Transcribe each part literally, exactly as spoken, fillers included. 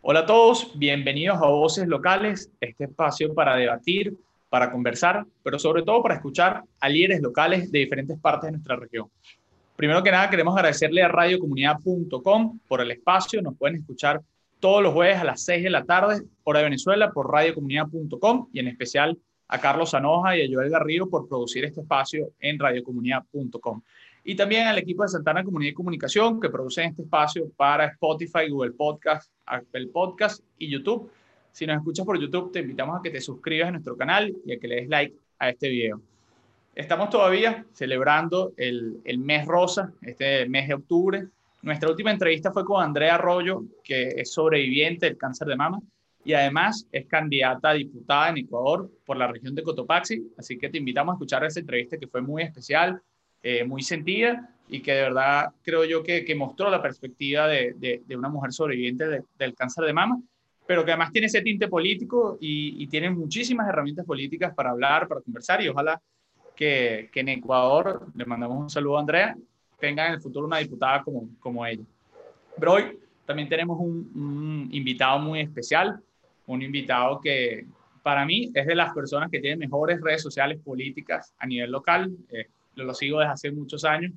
Hola a todos, bienvenidos a Voces Locales, este espacio para debatir, para conversar, pero sobre todo para escuchar a líderes locales de diferentes partes de nuestra región. Primero que nada, queremos agradecerle a radio comunidad punto com por el espacio. Nos pueden escuchar todos los jueves a las seis de la tarde, hora de Venezuela, por radio comunidad punto com y en especial a Carlos Anoja y a Joel Garrido por producir este espacio en radio comunidad punto com. Y también al equipo de Santana Comunidad y Comunicación que produce este espacio para Spotify, Google Podcast, Apple Podcast y YouTube. Si nos escuchas por YouTube, te invitamos a que te suscribas a nuestro canal y a que le des like a este video. Estamos todavía celebrando el, el mes rosa, este mes de octubre. Nuestra última entrevista fue con Andrea Arroyo, que es sobreviviente del cáncer de mama y además es candidata a diputada en Ecuador por la región de Cotopaxi. Así que te invitamos a escuchar esa entrevista que fue muy especial, eh, muy sentida y que de verdad creo yo que, que mostró la perspectiva de, de, de una mujer sobreviviente de, del cáncer de mama, pero que además tiene ese tinte político y, y tiene muchísimas herramientas políticas para hablar, para conversar y ojalá que, que en Ecuador, le mandamos un saludo a Andrea, tenga en el futuro una diputada como, como ella. Pero hoy también tenemos un, un invitado muy especial, un invitado que para mí es de las personas que tienen mejores redes sociales políticas a nivel local, eh, lo sigo desde hace muchos años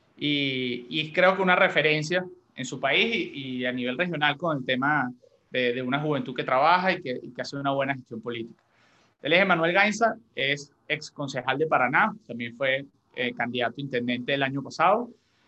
y, y creo que una referencia en su país y, y a nivel regional con el tema de, de una juventud que trabaja y que, y que hace una buena gestión política. Él es Emanuel Gainza, es ex concejal de Paraná, también fue eh, candidato a intendente el año pasado,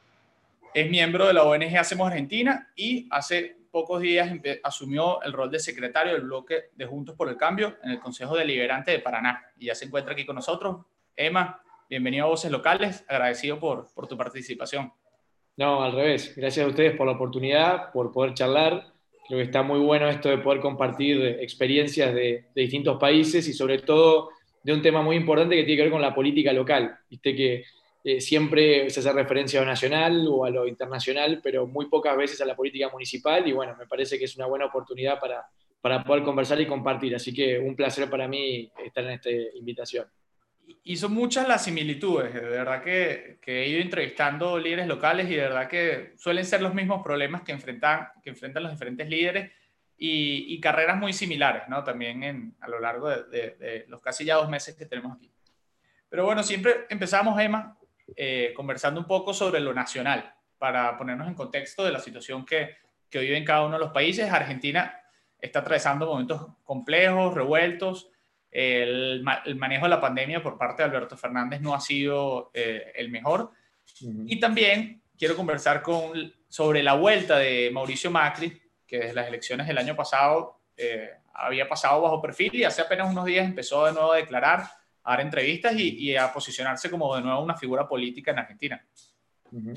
es miembro de la O N G Hacemos Argentina y hace pocos días asumió el rol de secretario del bloque de Juntos por el Cambio en el Consejo Deliberante de Paraná y ya se encuentra aquí con nosotros. Emma, bienvenido a Voces Locales, agradecido por, por tu participación. No, al revés. Gracias a ustedes por la oportunidad, por poder charlar. Creo que está muy bueno esto de poder compartir experiencias de, de distintos países y sobre todo de un tema muy importante que tiene que ver con la política local. Viste que eh, siempre se hace referencia a lo nacional o a lo internacional, pero muy pocas veces a la política municipal y bueno, me parece que es una buena oportunidad para, para poder conversar y compartir. Así que un placer para mí estar en esta invitación. Y son muchas las similitudes, de verdad que, que he ido entrevistando líderes locales y de verdad que suelen ser los mismos problemas que enfrentan, que enfrentan los diferentes líderes y, y carreras muy similares, ¿no? También en, a lo largo de, de, de los casi ya dos meses que tenemos aquí. Pero bueno, siempre empezamos, Emma, eh, conversando un poco sobre lo nacional, para ponernos en contexto de la situación que, que vive en cada uno de los países. Argentina está atravesando momentos complejos, revueltos. El, el manejo de la pandemia por parte de Alberto Fernández no ha sido eh, el mejor. Uh-huh. Y también quiero conversar con, sobre la vuelta de Mauricio Macri, que desde las elecciones del año pasado eh, había pasado bajo perfil y hace apenas unos días empezó de nuevo a declarar, a dar entrevistas y, y a posicionarse como de nuevo una figura política en Argentina. Uh-huh.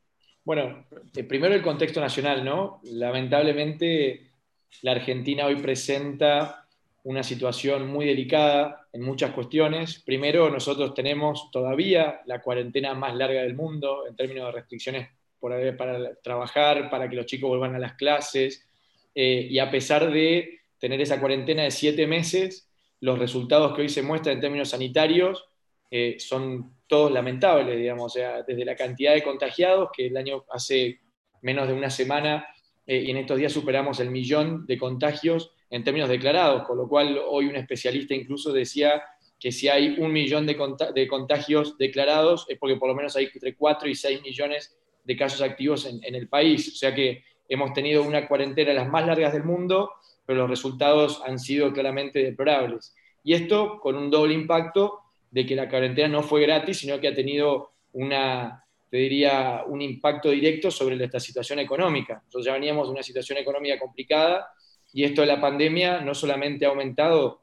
Bueno, eh, primero el contexto nacional, ¿no? Lamentablemente la Argentina hoy presenta una situación muy delicada en muchas cuestiones. Primero, nosotros tenemos todavía la cuarentena más larga del mundo en términos de restricciones por, para trabajar, para que los chicos vuelvan a las clases, eh, y a pesar de tener esa cuarentena de siete meses, los resultados que hoy se muestran en términos sanitarios eh, son todos lamentables, digamos, o sea, desde la cantidad de contagiados, que el año hace menos de una semana eh, y en estos días superamos el millón de contagios en términos declarados, con lo cual hoy un especialista incluso decía que si hay un millón de, cont- de contagios declarados es porque por lo menos hay entre cuatro y seis millones de casos activos en, en el país, o sea que hemos tenido una cuarentena de las más largas del mundo, pero los resultados han sido claramente deplorables. Y esto con un doble impacto de que la cuarentena no fue gratis, sino que ha tenido una, te diría, un impacto directo sobre esta situación económica. Nosotros ya veníamos de una situación económica complicada y esto de la pandemia no solamente ha aumentado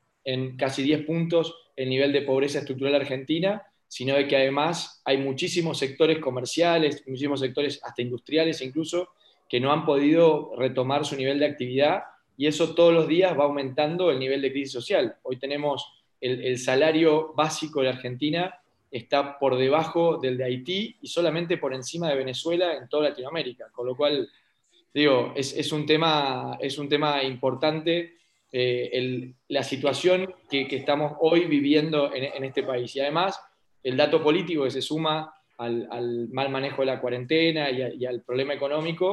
en casi diez puntos el nivel de pobreza estructural argentina, sino de que además hay muchísimos sectores comerciales, muchísimos sectores hasta industriales incluso, que no han podido retomar su nivel de actividad y eso todos los días va aumentando el nivel de crisis social. Hoy tenemos el, el salario básico de Argentina está por debajo del de Haití y solamente por encima de Venezuela en toda Latinoamérica, con lo cual, digo, es, es, un, tema, es un tema importante eh, el, la situación que, que estamos hoy viviendo en, en este país. Y además, el dato político que se suma al, al mal manejo de la cuarentena y, a, y al problema económico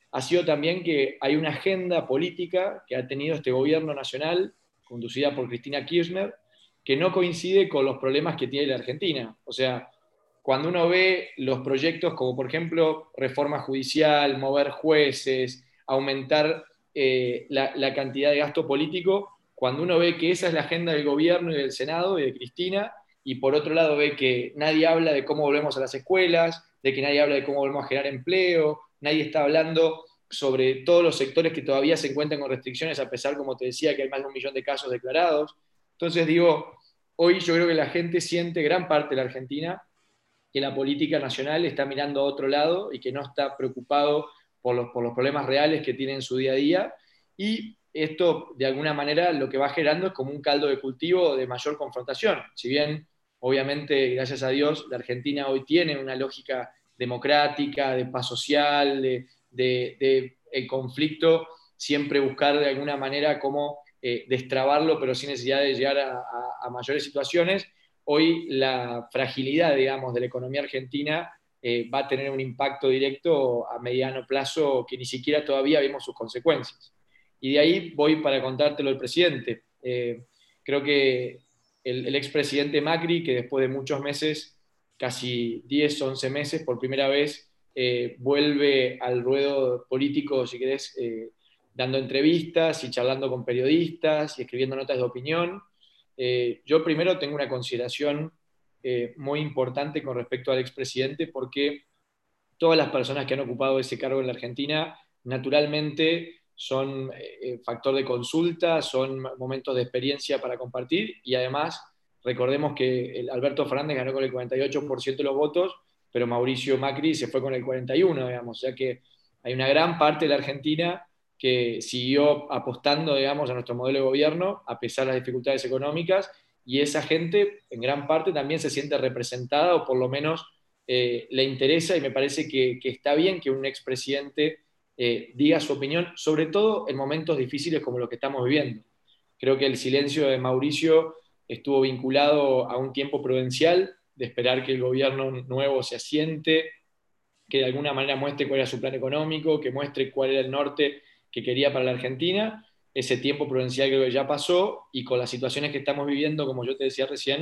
ha sido también que hay una agenda política que ha tenido este gobierno nacional, conducida por Cristina Kirchner, que no coincide con los problemas que tiene la Argentina. O sea, cuando uno ve los proyectos como, por ejemplo, reforma judicial, mover jueces, aumentar eh, la, la cantidad de gasto político, cuando uno ve que esa es la agenda del gobierno y del Senado y de Cristina, y por otro lado ve que nadie habla de cómo volvemos a las escuelas, de que nadie habla de cómo volvemos a generar empleo, nadie está hablando sobre todos los sectores que todavía se encuentran con restricciones, a pesar, como te decía, que hay más de un millón de casos declarados. Entonces digo, hoy yo creo que la gente siente, gran parte de la Argentina, que la política nacional está mirando a otro lado y que no está preocupado por los, por los problemas reales que tiene en su día a día. Y esto, de alguna manera, lo que va generando es como un caldo de cultivo de mayor confrontación. Si bien, obviamente, gracias a Dios, la Argentina hoy tiene una lógica democrática, de paz social, de, de, de el conflicto, siempre buscar de alguna manera cómo eh, destrabarlo, pero sin necesidad de llegar a, a, a mayores situaciones. Hoy la fragilidad, digamos, de la economía argentina eh, va a tener un impacto directo a mediano plazo que ni siquiera todavía vemos sus consecuencias. Y de ahí voy para contártelo del presidente. Eh, creo que el, el expresidente Macri, que después de muchos meses, casi diez, once meses, por primera vez eh, vuelve al ruedo político, si querés, eh, dando entrevistas y charlando con periodistas y escribiendo notas de opinión. Eh, yo primero tengo una consideración eh, muy importante con respecto al expresidente, porque todas las personas que han ocupado ese cargo en la Argentina, naturalmente son eh, factor de consulta, son momentos de experiencia para compartir, y además recordemos que el Alberto Fernández ganó con el cuarenta y ocho por ciento de los votos, pero Mauricio Macri se fue con el cuarenta y uno por ciento, digamos, o sea que hay una gran parte de la Argentina que siguió apostando, digamos, a nuestro modelo de gobierno, a pesar de las dificultades económicas, y esa gente en gran parte también se siente representada, o por lo menos eh, le interesa, y me parece que, que está bien que un expresidente eh, diga su opinión, sobre todo en momentos difíciles como los que estamos viviendo. Creo que el silencio de Mauricio estuvo vinculado a un tiempo prudencial, de esperar que el gobierno nuevo se asiente, que de alguna manera muestre cuál era su plan económico, que muestre cuál era el norte que quería para la Argentina. Ese tiempo prudencial creo que ya pasó, y con las situaciones que estamos viviendo, como yo te decía recién,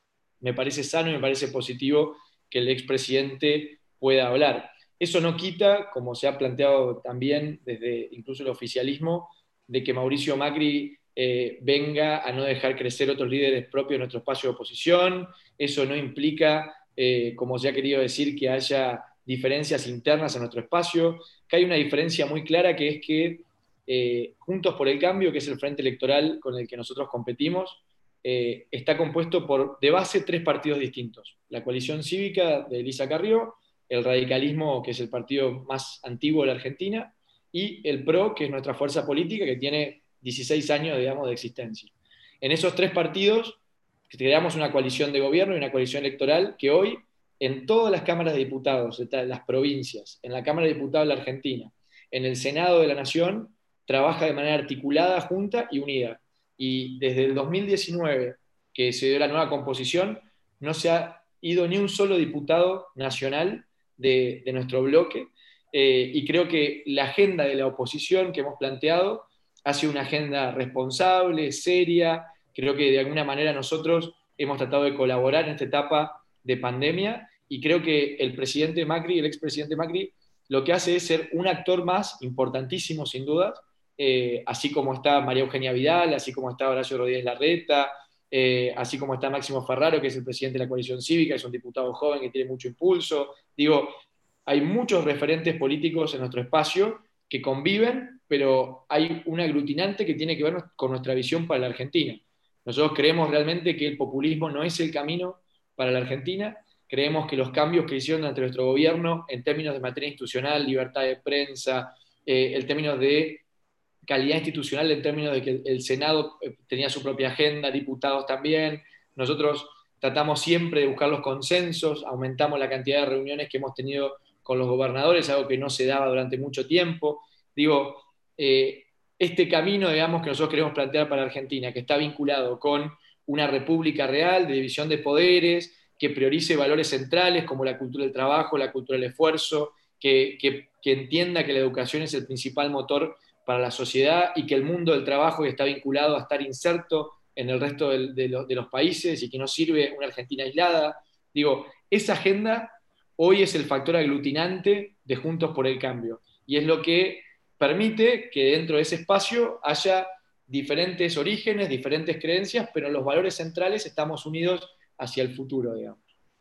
me parece sano y me parece positivo que el expresidente pueda hablar. Eso no quita, como se ha planteado también desde incluso el oficialismo, de que Mauricio Macri eh, venga a no dejar crecer otros líderes propios de nuestro espacio de oposición. Eso no implica, eh, como se ha querido decir, que haya diferencias internas en nuestro espacio, que hay una diferencia muy clara, que es que eh, Juntos por el Cambio, que es el frente electoral con el que nosotros competimos, eh, está compuesto por, de base, tres partidos distintos. La coalición cívica de Elisa Carrió, el radicalismo, que es el partido más antiguo de la Argentina, y el PRO, que es nuestra fuerza política, que tiene dieciséis años, digamos, de existencia. En esos tres partidos creamos una coalición de gobierno y una coalición electoral que hoy, en todas las cámaras de diputados de las provincias, en la Cámara de Diputados de la Argentina, en el Senado de la Nación, trabaja de manera articulada, junta y unida. Y desde el dos mil diecinueve, que se dio la nueva composición, no se ha ido ni un solo diputado nacional de, de nuestro bloque, eh, y creo que la agenda de la oposición que hemos planteado ha sido una agenda responsable, seria. Creo que de alguna manera nosotros hemos tratado de colaborar en esta etapa de pandemia, y creo que el presidente Macri, el expresidente Macri, lo que hace es ser un actor más importantísimo, sin duda, eh, así como está María Eugenia Vidal, así como está Horacio Rodríguez Larreta, eh, así como está Máximo Ferraro, que es el presidente de la coalición cívica, es un diputado joven que tiene mucho impulso. Digo, hay muchos referentes políticos en nuestro espacio que conviven, pero hay un aglutinante que tiene que ver con nuestra visión para la Argentina. Nosotros creemos realmente que el populismo no es el camino para la Argentina. Creemos que los cambios que hicieron ante nuestro gobierno en términos de materia institucional, libertad de prensa, eh, en términos de calidad institucional, en términos de que el Senado tenía su propia agenda, diputados también. Nosotros tratamos siempre de buscar los consensos, aumentamos la cantidad de reuniones que hemos tenido con los gobernadores, algo que no se daba durante mucho tiempo. Digo, eh, este camino, digamos, que nosotros queremos plantear para Argentina, que está vinculado con una república real, de división de poderes, que priorice valores centrales como la cultura del trabajo, la cultura del esfuerzo, que, que que entienda que la educación es el principal motor para la sociedad y que el mundo del trabajo está vinculado a estar inserto en el resto de, de, los, de los países y que no sirve una Argentina aislada. Digo, esa agenda hoy es el factor aglutinante de Juntos por el Cambio y es lo que permite que dentro de ese espacio haya diferentes orígenes, diferentes creencias, pero en los valores centrales estamos unidos hacia el futuro, digamos.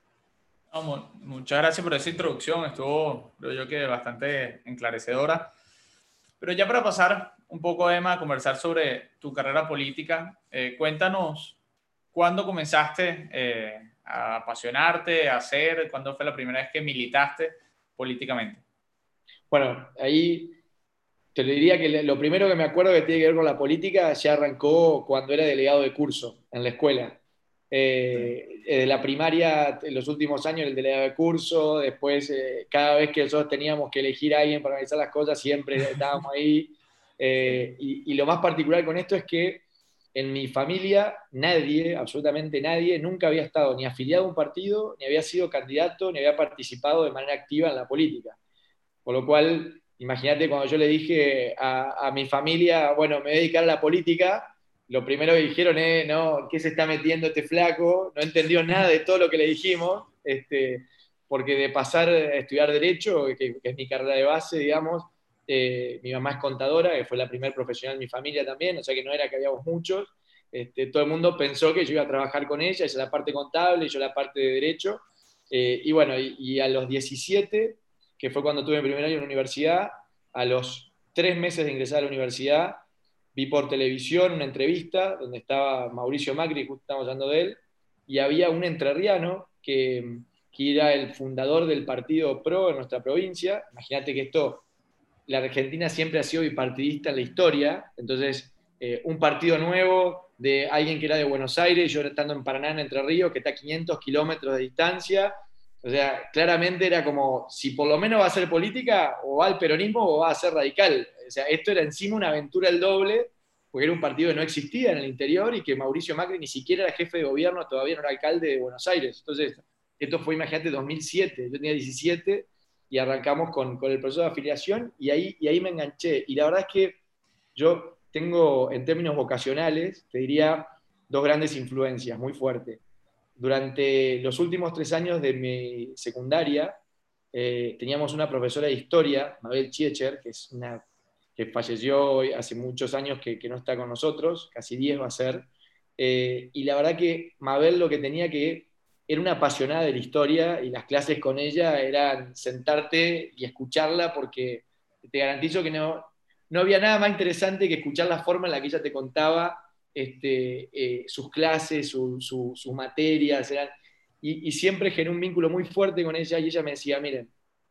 No, muchas gracias por esa introducción, estuvo, creo yo que bastante enclarecedora. Pero ya para pasar un poco, Emma, a conversar sobre tu carrera política, eh, cuéntanos cuándo comenzaste eh, a apasionarte, a hacer, cuándo fue la primera vez que militaste políticamente. Bueno, ahí te le diría que lo primero que me acuerdo que tiene que ver con la política ya arrancó cuando era delegado de curso en la escuela. Eh, de la primaria, en los últimos años, el delegado de curso, después eh, cada vez que nosotros teníamos que elegir a alguien para organizar las cosas, siempre estábamos ahí. Eh, y, y lo más particular con esto es que en mi familia nadie, absolutamente nadie, nunca había estado ni afiliado a un partido, ni había sido candidato, ni había participado de manera activa en la política. Por lo cual, imagínate cuando yo le dije a, a mi familia, bueno, me voy a dedicar a la política, lo primero que dijeron es, no, ¿qué se está metiendo este flaco? No entendió nada de todo lo que le dijimos, este, porque de pasar a estudiar Derecho, que, que es mi carrera de base, digamos, eh, mi mamá es contadora, que fue la primer profesional de mi familia también, o sea que no era que habíamos muchos, este, todo el mundo pensó que yo iba a trabajar con ella, ella la parte contable, yo la parte de Derecho, eh, y bueno, y, y a los diecisiete, que fue cuando tuve mi primer año en la universidad, a los tres meses de ingresar a la universidad, vi por televisión una entrevista donde estaba Mauricio Macri, justo estamos hablando de él, y había un entrerriano que, que era el fundador del partido PRO en nuestra provincia. Imagínate que esto, la Argentina siempre ha sido bipartidista en la historia, entonces eh, un partido nuevo de alguien que era de Buenos Aires, yo estando en Paraná, en Entre Ríos, que está a quinientos kilómetros de distancia. O sea, claramente era como, si por lo menos va a ser política, o va al peronismo o va a ser radical. O sea, esto era encima una aventura el doble, porque era un partido que no existía en el interior y que Mauricio Macri ni siquiera era jefe de gobierno, todavía no era alcalde de Buenos Aires. Entonces, esto fue, imagínate, dos mil siete, yo tenía diecisiete y arrancamos con, con el proceso de afiliación y ahí, y ahí me enganché. Y la verdad es que yo tengo, en términos vocacionales, te diría dos grandes influencias muy fuertes. Durante los últimos tres años de mi secundaria, eh, teníamos una profesora de historia, Mabel Chiecher, que, es una, que falleció hace muchos años, que, que no está con nosotros, casi diez va a ser, eh, y la verdad que Mabel lo que tenía que, era una apasionada de la historia, y las clases con ella eran sentarte y escucharla, porque te garantizo que no, no había nada más interesante que escuchar la forma en la que ella te contaba este, eh, sus clases, su, su, sus materias, eran, y, y siempre generé un vínculo muy fuerte con ella y ella me decía, miren,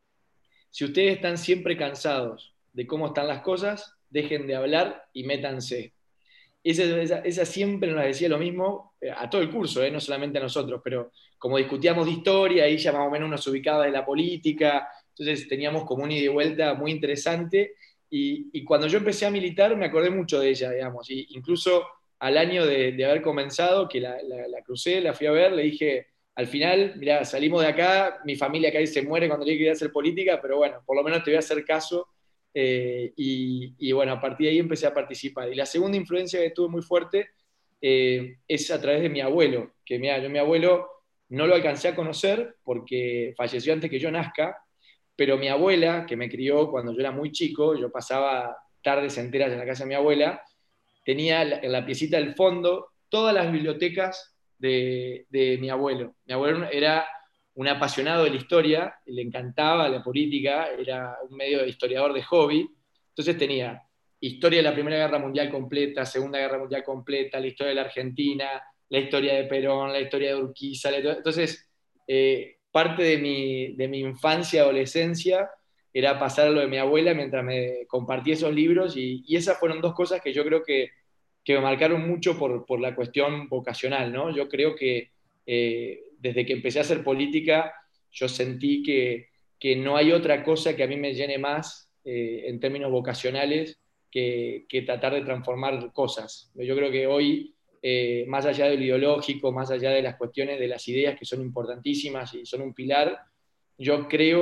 si ustedes están siempre cansados de cómo están las cosas, dejen de hablar y métanse. Esa, esa, esa siempre nos decía lo mismo eh, a todo el curso, eh, no solamente a nosotros, pero como discutíamos de historia, ella más o menos nos ubicaba de la política, entonces teníamos como un ida y vuelta muy interesante, y, y cuando yo empecé a militar me acordé mucho de ella, digamos, y incluso al año de, de haber comenzado, que la, la, la crucé, la fui a ver, le dije, al final, mira, salimos de acá, mi familia acá se muere cuando yo quería hacer política, pero bueno, por lo menos te voy a hacer caso. Eh, y, y, bueno, a partir de ahí empecé a participar. Y la segunda influencia que tuve muy fuerte eh, es a través de mi abuelo, que mira, yo mi abuelo no lo alcancé a conocer porque falleció antes que yo nazca, pero mi abuela, que me crió cuando yo era muy chico, yo pasaba tardes enteras en la casa de mi abuela, tenía en la piecita del fondo todas las bibliotecas de, de mi abuelo. Mi abuelo era un apasionado de la historia, le encantaba la política, era un medio de historiador de hobby, entonces tenía historia de la Primera Guerra Mundial completa, Segunda Guerra Mundial completa, la historia de la Argentina, la historia de Perón, la historia de Urquiza, entonces eh, parte de mi, de mi infancia y adolescencia era pasar lo de mi abuela mientras me compartía esos libros y, y esas fueron dos cosas que yo creo que, que me marcaron mucho por, por la cuestión vocacional, ¿no? Yo creo que eh, desde que empecé a hacer política, yo sentí que, que no hay otra cosa que a mí me llene más eh, en términos vocacionales que, que tratar de transformar cosas. Yo creo que hoy, eh, más allá del ideológico, más allá de las cuestiones de las ideas que son importantísimas y son un pilar, yo creo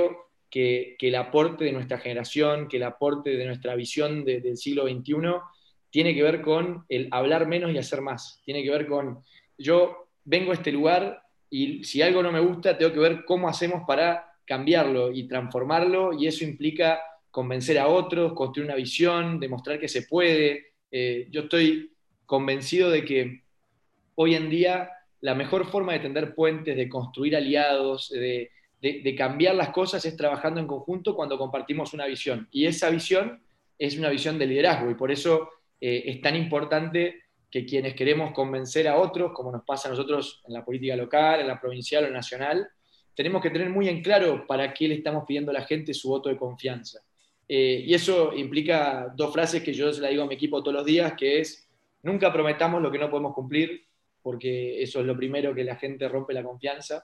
que, que el aporte de nuestra generación, que el aporte de nuestra visión de, del siglo veintiuno tiene que ver con el hablar menos y hacer más. Tiene que ver con, yo vengo a este lugar y si algo no me gusta, tengo que ver cómo hacemos para cambiarlo y transformarlo, y eso implica convencer a otros, construir una visión, demostrar que se puede. Eh, yo estoy convencido de que hoy en día la mejor forma de tender puentes, de construir aliados, de, de, de cambiar las cosas es trabajando en conjunto cuando compartimos una visión. Y esa visión es una visión de liderazgo, y por eso eh, es tan importante que quienes queremos convencer a otros, como nos pasa a nosotros en la política local, en la provincial o nacional, tenemos que tener muy en claro para qué le estamos pidiendo a la gente su voto de confianza. Eh, y eso implica dos frases que yo se las digo a mi equipo todos los días, que es, nunca prometamos lo que no podemos cumplir, porque eso es lo primero que la gente rompe la confianza.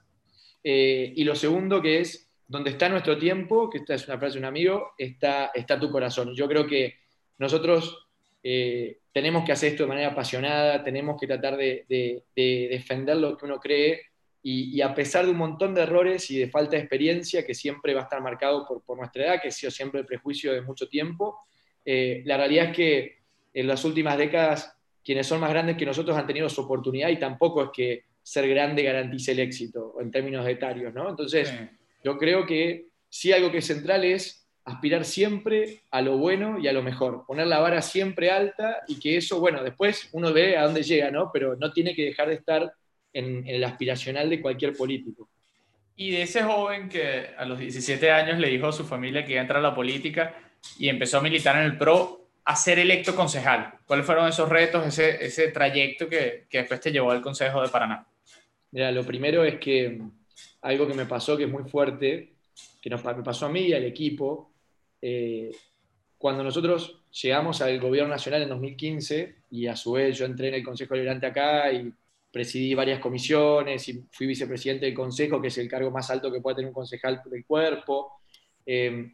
Eh, y lo segundo, que es, donde está nuestro tiempo, que esta es una frase de un amigo, está, está tu corazón. Yo creo que nosotros eh, tenemos que hacer esto de manera apasionada, tenemos que tratar de, de, de defender lo que uno cree, y, y a pesar de un montón de errores y de falta de experiencia, que siempre va a estar marcado por, por nuestra edad, que ha sido siempre el prejuicio de mucho tiempo, eh, la realidad es que en las últimas décadas quienes son más grandes que nosotros han tenido su oportunidad, y tampoco es que ser grande garantice el éxito en términos etarios, ¿no? Entonces, sí, yo creo que sí, algo que es central es aspirar siempre a lo bueno y a lo mejor, poner la vara siempre alta, y que eso, bueno, después uno ve a dónde llega, ¿no? Pero no tiene que dejar de estar en, en el aspiracional de cualquier político. Y de ese joven que a los diecisiete años le dijo a su familia que iba a entrar a la política y empezó a militar en el P R O, a ser electo concejal, ¿cuáles fueron esos retos, ese, ese trayecto que, que después te llevó al Consejo de Paraná? Mira, lo primero es que algo que me pasó, que es muy fuerte, que nos, me pasó a mí y al equipo, eh, cuando nosotros llegamos al gobierno nacional en dos mil quince, y a su vez yo entré en el Consejo Deliberante acá y presidí varias comisiones y fui vicepresidente del Consejo, que es el cargo más alto que puede tener un concejal del cuerpo. Eh,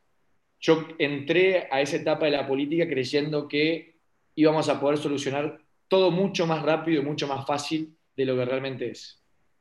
yo entré a esa etapa de la política creyendo que íbamos a poder solucionar todo mucho más rápido y mucho más fácil de lo que realmente es.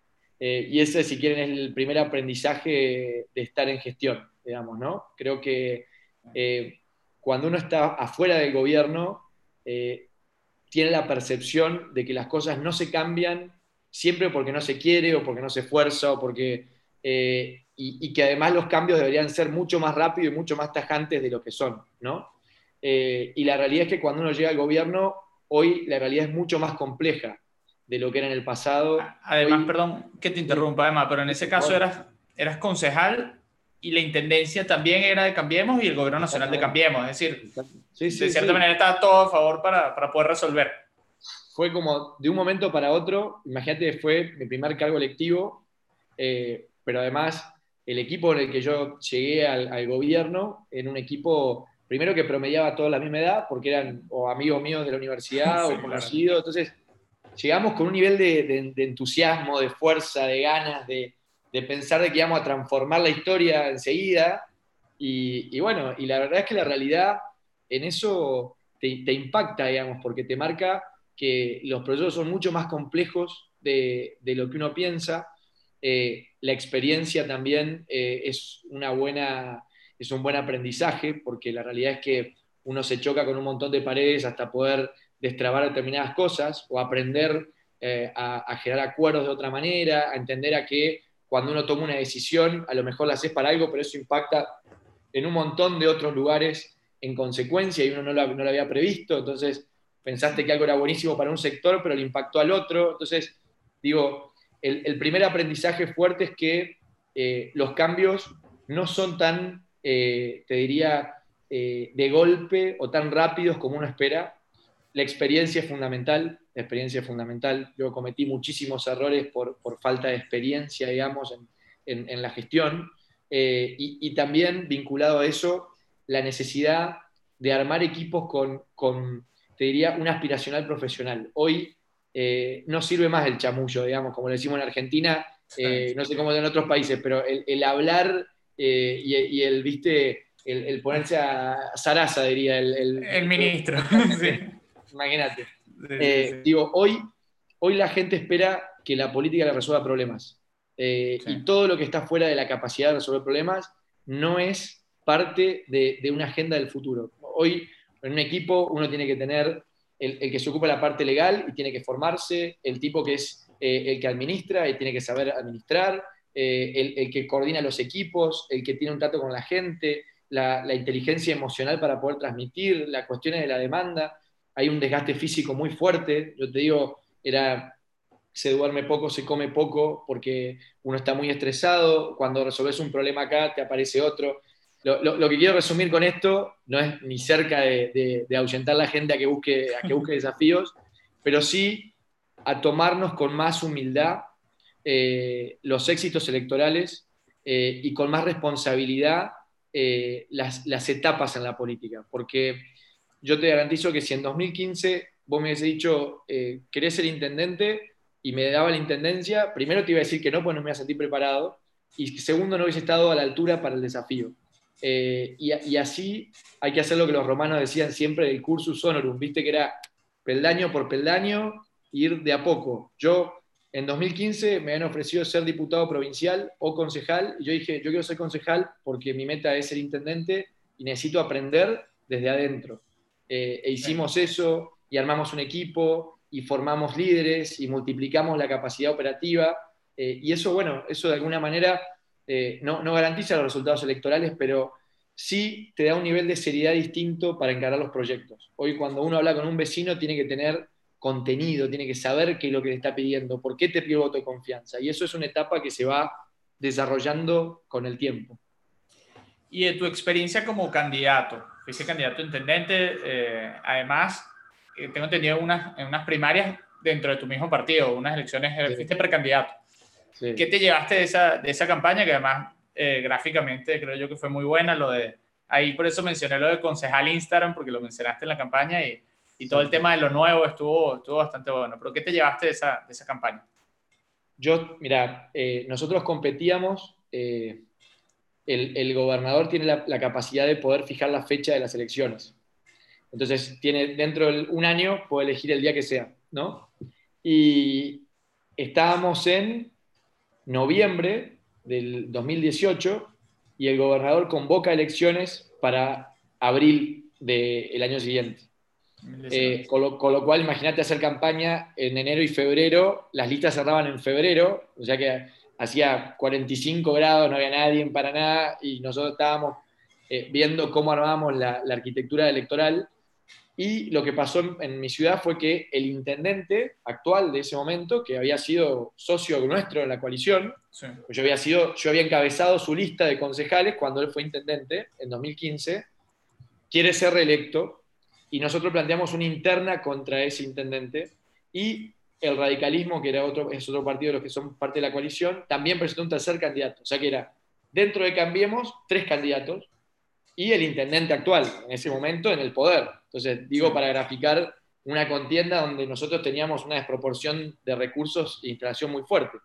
Eh, y ese, si quieren, es el primer aprendizaje de estar en gestión, digamos, ¿no? Creo que eh, cuando uno está afuera del gobierno, eh, tiene la percepción de que las cosas no se cambian siempre porque no se quiere o porque no se esfuerza o porque... Eh, y, y que además los cambios deberían ser mucho más rápidos y mucho más tajantes de lo que son, ¿no? Eh, y la realidad es que cuando uno llega al gobierno, hoy la realidad es mucho más compleja de lo que era en el pasado. Además, hoy, perdón que te interrumpa, además, pero en ese caso eras, eras concejal y la intendencia también era de Cambiemos y el gobierno nacional de Cambiemos, es decir, sí, sí, de cierta sí. manera estaba todo a favor para, para poder resolver. Fue como de un momento para otro, imagínate, fue mi primer cargo electivo, eh, pero además el equipo en el que yo llegué al, al gobierno era un equipo, primero que promediaba toda la misma edad, porque eran o amigos míos de la universidad sí, o conocidos, claro. Entonces llegamos con un nivel de, de, de entusiasmo, de fuerza, de ganas, de, de pensar de que íbamos a transformar la historia enseguida, y, y bueno, y la verdad es que la realidad en eso te, te impacta, digamos, porque te marca que los procesos son mucho más complejos de, de lo que uno piensa. Eh, la experiencia también eh, es, una buena, es un buen aprendizaje, porque la realidad es que uno se choca con un montón de paredes hasta poder destrabar determinadas cosas o aprender eh, a, a generar acuerdos de otra manera, a entender a que cuando uno toma una decisión, a lo mejor la haces para algo, pero eso impacta en un montón de otros lugares en consecuencia y uno no lo, no lo había previsto. Entonces pensaste que algo era buenísimo para un sector, pero le impactó al otro. Entonces, digo, el, el primer aprendizaje fuerte es que eh, los cambios no son tan, eh, te diría, eh, de golpe o tan rápidos como uno espera. La experiencia es fundamental, la experiencia es fundamental. Yo cometí muchísimos errores por, por falta de experiencia, digamos, en, en, en la gestión. Eh, y, y también, vinculado a eso, la necesidad de armar equipos con... con te diría, un aspiracional profesional. Hoy eh, no sirve más el chamullo, digamos, como le decimos en Argentina, eh, no sé cómo en otros países, pero el, el hablar eh, y, y, el, viste, el, el ponerse a zaraza, diría el, el, el ministro. Sí. Imagínate. Eh, sí, sí. Digo, hoy, hoy la gente espera que la política le resuelva problemas. Eh, sí. Y todo lo que está fuera de la capacidad de resolver problemas no es parte de, de una agenda del futuro. Hoy, en un equipo, uno tiene que tener el, el que se ocupa de la parte legal y tiene que formarse, el tipo que es eh, el que administra y tiene que saber administrar, eh, el, el que coordina los equipos, el que tiene un trato con la gente, la, la inteligencia emocional para poder transmitir, las cuestiones de la demanda. Hay un desgaste físico muy fuerte. Yo te digo, era, se duerme poco, se come poco, porque uno está muy estresado. Cuando resolves un problema acá, te aparece otro. Lo, lo, lo que quiero resumir con esto no es ni cerca de, de, de ahuyentar a la gente a que, busque, a que busque desafíos, pero sí a tomarnos con más humildad eh, los éxitos electorales eh, y con más responsabilidad eh, las, las etapas en la política. Porque yo te garantizo que si en dos mil quince vos me hubiese dicho, eh, ¿querés ser intendente? Y me daba la intendencia, primero te iba a decir que no, pues no me iba a sentir preparado, y segundo, no hubiese estado a la altura para el desafío. Eh, y, y así hay que hacer lo que los romanos decían siempre del cursus honorum, viste que era peldaño por peldaño, ir de a poco. Yo en dos mil quince me habían ofrecido ser diputado provincial o concejal, y yo dije, yo quiero ser concejal porque mi meta es ser intendente y necesito aprender desde adentro. Eh, e hicimos eso y armamos un equipo y formamos líderes y multiplicamos la capacidad operativa. Eh, y eso, bueno, eso de alguna manera eh, no, no garantiza los resultados electorales, pero sí te da un nivel de seriedad distinto para encarar los proyectos. Hoy cuando uno habla con un vecino tiene que tener contenido, tiene que saber qué es lo que le está pidiendo, por qué te pide el voto de confianza. Y eso es una etapa que se va desarrollando con el tiempo. Y de tu experiencia como candidato, fuiste candidato a intendente, eh, además, eh, tengo entendido unas, en unas primarias dentro de tu mismo partido, unas elecciones, eh, Sí. fuiste precandidato. Sí. ¿Qué te llevaste de esa, de esa campaña? Que además, eh, gráficamente, creo yo que fue muy buena, lo de, ahí por eso mencioné lo de concejal Instagram, porque lo mencionaste en la campaña, y, y todo Sí. el tema de lo nuevo estuvo, estuvo bastante bueno. ¿Pero qué te llevaste de esa, de esa campaña? Yo, mira, eh, nosotros competíamos, eh, el, el gobernador tiene la, la capacidad de poder fijar la fecha de las elecciones. Entonces, tiene dentro de un año, puede elegir el día que sea, ¿no? Y estábamos en noviembre del dos mil dieciocho y el gobernador convoca elecciones para abril del año siguiente. Eh, con, lo, con lo cual, imagínate hacer campaña en enero y febrero, las listas cerraban en febrero, o sea que hacía cuarenta y cinco grados, no había nadie para nada, y nosotros estábamos eh, viendo cómo armábamos la, la arquitectura electoral. Y lo que pasó en, en mi ciudad fue que el intendente actual de ese momento, que había sido socio nuestro en la coalición, Sí. pues yo, había sido, yo había encabezado su lista de concejales cuando él fue intendente en dos mil quince, quiere ser reelecto, y nosotros planteamos una interna contra ese intendente, y el radicalismo, que era otro, es otro partido de los que son parte de la coalición, también presentó un tercer candidato. O sea que era, dentro de Cambiemos, tres candidatos, y el intendente actual, en ese momento, en el poder. Entonces, digo, Sí. para graficar una contienda donde nosotros teníamos una desproporción de recursos e instalación muy fuerte.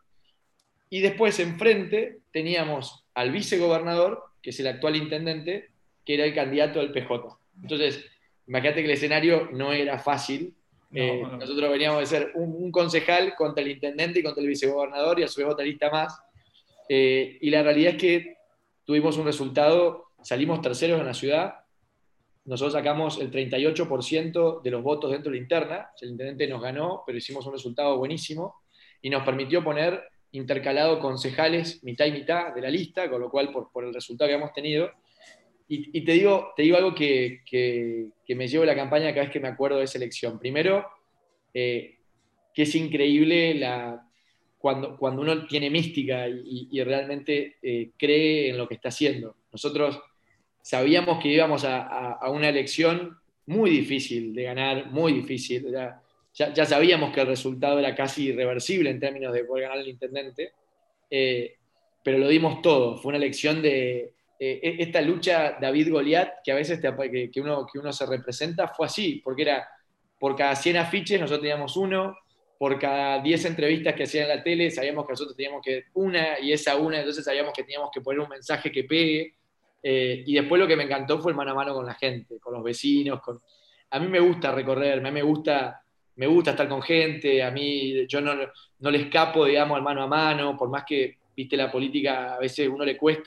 Y después, enfrente, teníamos al vicegobernador, que es el actual intendente, que era el candidato del P J. Entonces, imagínate que el escenario no era fácil. No, Eh, no. nosotros veníamos de ser un, un concejal contra el intendente y contra el vicegobernador y a su vez otra lista más. Eh, y la realidad es que tuvimos un resultado, salimos terceros en la ciudad, nosotros sacamos el treinta y ocho por ciento de los votos dentro de la interna, el intendente nos ganó, pero hicimos un resultado buenísimo y nos permitió poner intercalado concejales mitad y mitad de la lista, con lo cual por, por el resultado que habíamos tenido. Y, y te, digo, te digo algo que, que, que me llevo a la campaña cada vez que me acuerdo de esa elección. Primero, eh, que es increíble la, cuando, cuando uno tiene mística y, y realmente eh, cree en lo que está haciendo. Nosotros sabíamos que íbamos a, a, a una elección muy difícil de ganar, muy difícil. Era, ya, ya, sabíamos que el resultado era casi irreversible en términos de poder ganar el intendente, eh, pero lo dimos todo. Fue una elección de eh, esta lucha David-Goliat, que a veces te, que, que, uno, que uno se representa, fue así, porque era por cada cien afiches nosotros teníamos uno, por cada diez entrevistas que hacían en la tele sabíamos que nosotros teníamos que una, y esa una, entonces sabíamos que teníamos que poner un mensaje que pegue. Eh, y después lo que me encantó fue el mano a mano con la gente, con los vecinos. Con... A mí me gusta recorrerme, a mí me gusta, me gusta estar con gente, a mí yo no, no le escapo, digamos, al mano a mano, por más que, viste, la política a veces a uno le cuesta,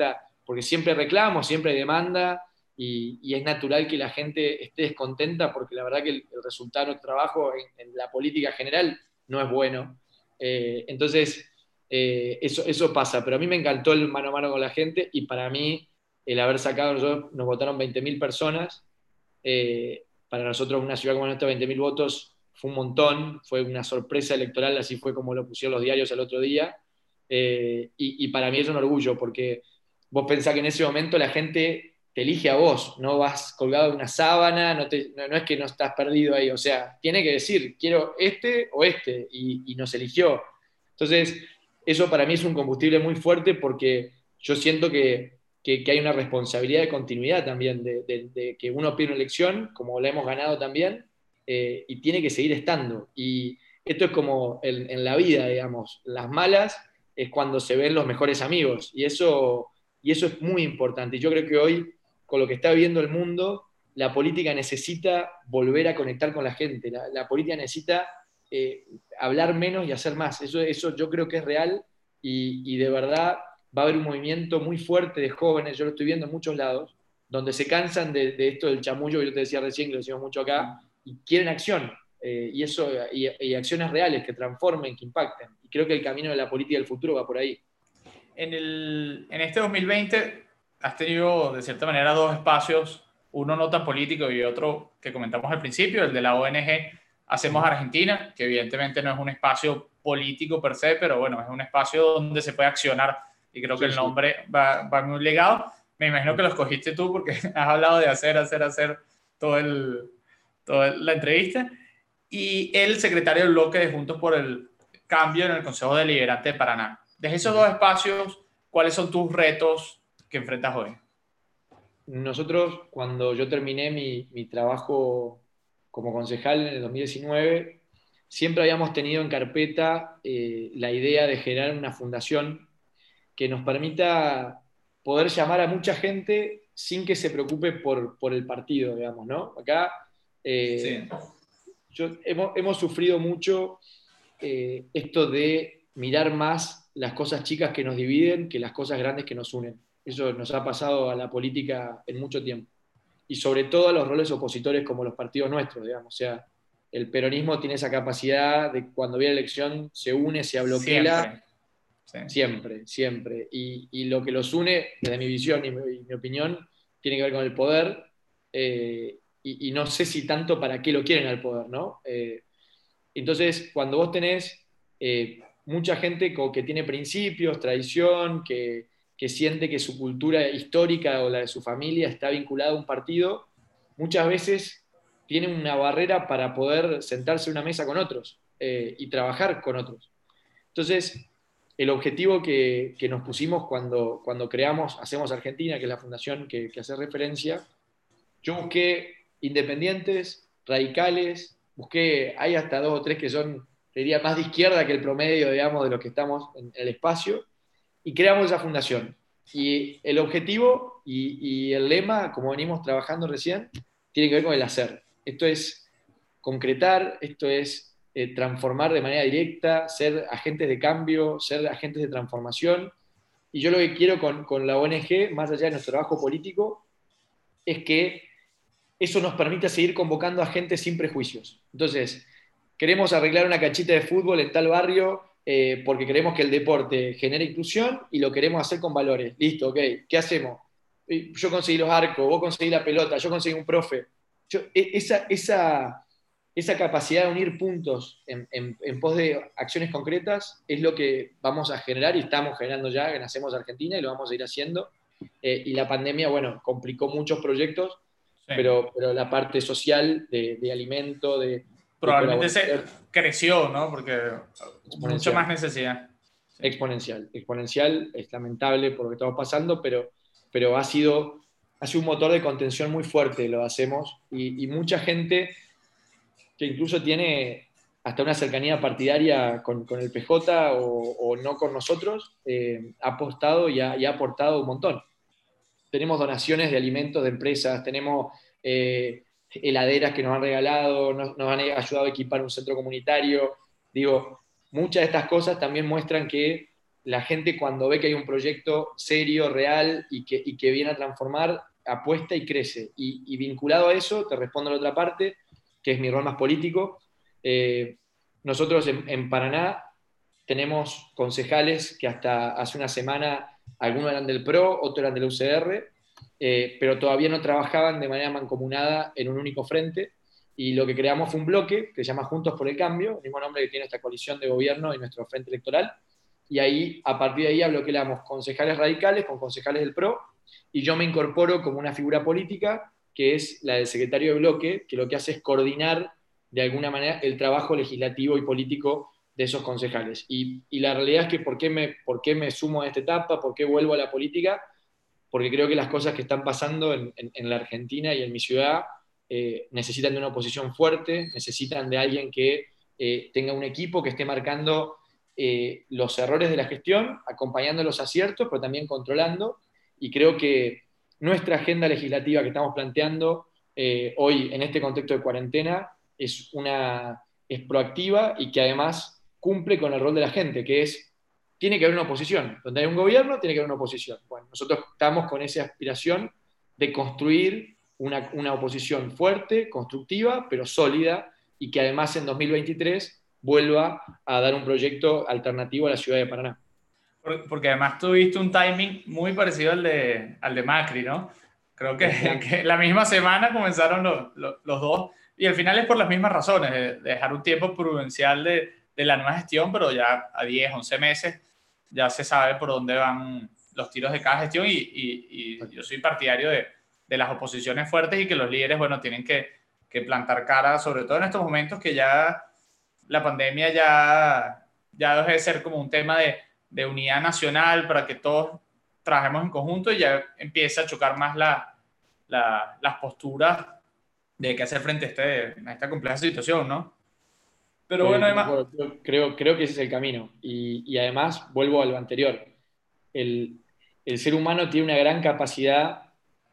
porque siempre reclamo, siempre hay demanda, y, y es natural que la gente esté descontenta, porque la verdad que el, el resultado de nuestro trabajo en, en la política general no es bueno. Eh, entonces, eh, eso, eso pasa, pero a mí me encantó el mano a mano con la gente, y para mí el haber sacado, nosotros, nos votaron veinte mil personas, eh, para nosotros una ciudad como esta, veinte mil votos fue un montón, fue una sorpresa electoral, así fue como lo pusieron los diarios el otro día, eh, y, y para mí es un orgullo, porque vos pensás que en ese momento la gente te elige a vos, no vas colgado de una sábana, no, te, no, no es que no estás perdido ahí, o sea, tiene que decir, quiero este o este, y, y nos eligió. Entonces, eso para mí es un combustible muy fuerte, porque yo siento que, que, que hay una responsabilidad de continuidad también, de, de, de que uno pide una elección, como la hemos ganado también, eh, y tiene que seguir estando. Y esto es como en, en la vida, digamos, las malas es cuando se ven los mejores amigos, y eso, y eso es muy importante. Y yo creo que hoy, con lo que está viviendo el mundo, la política necesita volver a conectar con la gente, la, la política necesita eh, hablar menos y hacer más. Eso, eso yo creo que es real, y, y de verdad va a haber un movimiento muy fuerte de jóvenes, yo lo estoy viendo en muchos lados, donde se cansan de, de esto del chamullo que yo te decía recién, que lo decimos mucho acá, y quieren acción, eh, y, eso, y, y acciones reales que transformen, que impacten. Y creo que el camino de la política del futuro va por ahí. En, el, en este dos mil veinte has tenido de cierta manera dos espacios, uno no tan político y otro que comentamos al principio, el de la O N G Hacemos Argentina, que evidentemente no es un espacio político per se, pero bueno, es un espacio donde se puede accionar, y creo que Sí, el sí. nombre va, va muy ligado. Me imagino que lo escogiste tú porque has hablado de hacer, hacer, hacer todo el, toda la entrevista. Y el secretario del bloque de Juntos por el Cambio en el Consejo Deliberante de Paraná. Desde esos dos espacios, ¿cuáles son tus retos que enfrentas hoy? Nosotros, cuando yo terminé mi, mi trabajo como concejal en el dos mil diecinueve, siempre habíamos tenido en carpeta eh, la idea de generar una fundación que nos permita poder llamar a mucha gente sin que se preocupe por, por el partido, digamos, ¿no? Acá eh, Sí. yo, hemos, hemos sufrido mucho eh, esto de mirar más las cosas chicas que nos dividen que las cosas grandes que nos unen. Eso nos ha pasado a la política en mucho tiempo. Y sobre todo a los roles opositores como los partidos nuestros, digamos. O sea, el peronismo tiene esa capacidad de cuando viene la elección se une, se abloquela, Siempre. Sí. siempre, siempre. Y, y lo que los une, desde mi visión y mi, y mi opinión, tiene que ver con el poder. Eh, y, y, no sé si tanto para qué lo quieren al poder, ¿no? Eh, entonces, cuando vos tenés eh, mucha gente que tiene principios, tradición, que, que siente que su cultura histórica o la de su familia está vinculada a un partido, muchas veces tiene una barrera para poder sentarse en una mesa con otros eh, y trabajar con otros. Entonces, el objetivo que, que nos pusimos cuando, cuando creamos Hacemos Argentina, que es la fundación que, que hace referencia, yo busqué independientes, radicales, busqué, hay hasta dos o tres que son, te diría, más de izquierda que el promedio, digamos, de los que estamos en el espacio, y creamos esa fundación. Y el objetivo y, y el lema, como venimos trabajando recién, tiene que ver con el hacer. Esto es concretar, esto es eh, transformar de manera directa, ser agentes de cambio, ser agentes de transformación. Y yo lo que quiero con, con la O N G, más allá de nuestro trabajo político, es que eso nos permite seguir convocando a gente sin prejuicios. Entonces, queremos arreglar una canchita de fútbol en tal barrio eh, porque queremos que el deporte genere inclusión y lo queremos hacer con valores. Listo, ok, ¿qué hacemos? Yo conseguí los arcos, vos conseguí la pelota, yo conseguí un profe. Yo, esa, esa, esa capacidad de unir puntos en, en, en pos de acciones concretas es lo que vamos a generar y estamos generando ya en Hacemos Argentina, y lo vamos a ir haciendo. Eh, y la pandemia, bueno, complicó muchos proyectos, Sí. pero, pero la parte social de, de alimento, de, de Probablemente se colaboración, creció, ¿no? Porque mucha más exponencial, necesidad. Sí. exponencial, exponencial, es lamentable por lo que estamos pasando, pero, pero ha, sido, ha sido un motor de contención muy fuerte, lo hacemos, y, y mucha gente que incluso tiene hasta una cercanía partidaria con, con el P J o, o no con nosotros, eh, ha apostado y ha, y ha aportado un montón. Tenemos donaciones de alimentos de empresas, tenemos eh, heladeras que nos han regalado, nos, nos han ayudado a equipar un centro comunitario. Digo, muchas de estas cosas también muestran que la gente cuando ve que hay un proyecto serio, real y que, y que viene a transformar, apuesta y crece. Y, y vinculado a eso, te respondo a la otra parte, que es mi rol más político. Eh, nosotros en, en Paraná tenemos concejales que hasta hace una semana algunos eran del P R O, otros eran del U C R, eh, pero todavía no trabajaban de manera mancomunada en un único frente. Y lo que creamos fue un bloque que se llama Juntos por el Cambio, el mismo nombre que tiene esta coalición de gobierno y nuestro frente electoral. Y ahí, a partir de ahí, bloqueamos concejales radicales con concejales del P R O, y yo me incorporo como una figura política, que es la del secretario de bloque, que lo que hace es coordinar de alguna manera el trabajo legislativo y político de esos concejales. Y, y la realidad es que ¿por qué, me, ¿por qué me sumo a esta etapa? ¿Por qué vuelvo a la política? Porque creo que las cosas que están pasando en, en, en la Argentina y en mi ciudad eh, necesitan de una oposición fuerte, necesitan de alguien que eh, tenga un equipo que esté marcando eh, los errores de la gestión, acompañando los aciertos, pero también controlando. Y creo que nuestra agenda legislativa que estamos planteando eh, hoy en este contexto de cuarentena es, una, es proactiva y que además cumple con el rol de la gente, que es, tiene que haber una oposición. Donde hay un gobierno, tiene que haber una oposición. Bueno, nosotros estamos con esa aspiración de construir una, una oposición fuerte, constructiva, pero sólida, y que además en dos mil veintitrés vuelva a dar un proyecto alternativo a la ciudad de Paraná. Porque además tuviste un timing muy parecido al de, al de Macri, ¿no? Creo que, que la misma semana comenzaron los, los, los dos, y al final es por las mismas razones, de dejar un tiempo prudencial de, de la nueva gestión, pero ya a diez, once meses ya se sabe por dónde van los tiros de cada gestión, y, y, y yo soy partidario de, de las oposiciones fuertes y que los líderes, bueno, tienen que, que plantar cara, sobre todo en estos momentos que ya la pandemia ya, ya deja de ser como un tema de de unidad nacional para que todos trabajemos en conjunto, y ya empieza a chocar más la, la, las posturas de qué hacer frente a, este, a esta compleja situación, ¿no? Pero bueno, además... Creo, creo que ese es el camino. Y, y además, vuelvo a lo anterior, el, el ser humano tiene una gran capacidad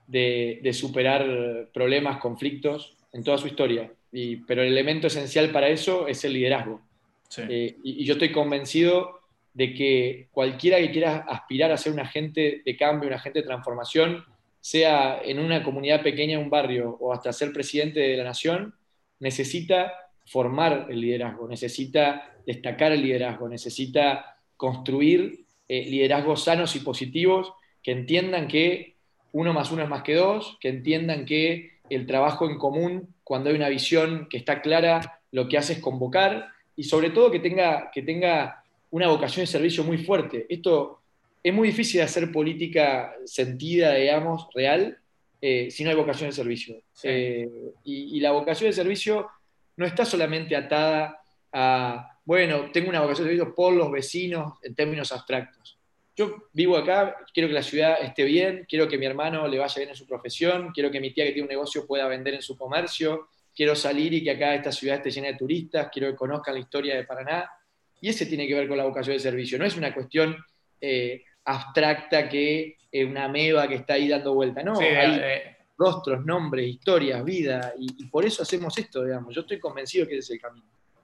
de, de superar problemas, conflictos en toda su historia, y, pero el elemento esencial para eso es el liderazgo. Sí. Eh, y, y yo estoy convencido de que cualquiera que quiera aspirar a ser un agente de cambio, un agente de transformación, sea en una comunidad pequeña, un barrio, o hasta ser presidente de la nación, necesita formar el liderazgo, necesita destacar el liderazgo, necesita construir eh, liderazgos sanos y positivos que entiendan que uno más uno es más que dos, que entiendan que el trabajo en común, cuando hay una visión que está clara, lo que hace es convocar, y sobre todo que tenga, que tenga una vocación de servicio muy fuerte. Esto es muy difícil de hacer política sentida, digamos, real, eh, si no hay vocación de servicio. Sí. Eh, y, y la vocación de servicio no está solamente atada a, bueno, tengo una vocación de servicio por los vecinos en términos abstractos. Yo vivo acá, quiero que la ciudad esté bien, quiero que mi hermano le vaya bien en su profesión, quiero que mi tía que tiene un negocio pueda vender en su comercio, quiero salir y que acá esta ciudad esté llena de turistas, quiero que conozcan la historia de Paraná. Y ese tiene que ver con la vocación de servicio. No es una cuestión eh, abstracta que eh, una ameba que está ahí dando vuelta. No, sí, hay eh, rostros, nombres, historias, vida. Y, y por eso hacemos esto, digamos. Yo estoy convencido que ese es el camino.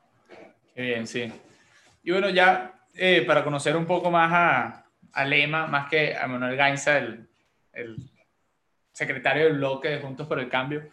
Qué bien, sí. Y bueno, ya eh, para conocer un poco más a, a Lema, más que a Manuel Gainza, el, el secretario del bloque de Juntos por el Cambio,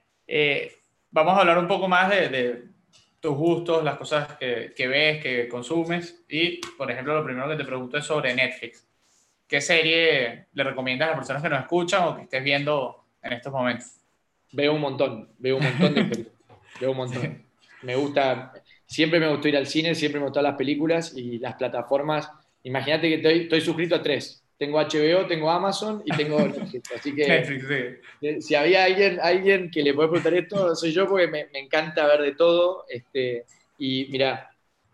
eh, vamos a hablar un poco más de... de tus gustos, las cosas que, que ves, que consumes. Y, por ejemplo, lo primero que te pregunto es sobre Netflix. ¿Qué serie le recomiendas a las personas que nos escuchan o que estés viendo en estos momentos? Veo un montón, veo un montón de películas. Veo un montón. Sí. Me gusta, siempre me gustó ir al cine, siempre me gustan las películas y las plataformas. Imagínate que estoy, estoy suscrito a tres. Tengo H B O, tengo Amazon y tengo Netflix. Así que Netflix, sí. Si había alguien, alguien que le puede preguntar esto, soy yo, porque me, me encanta ver de todo. Este, y mira,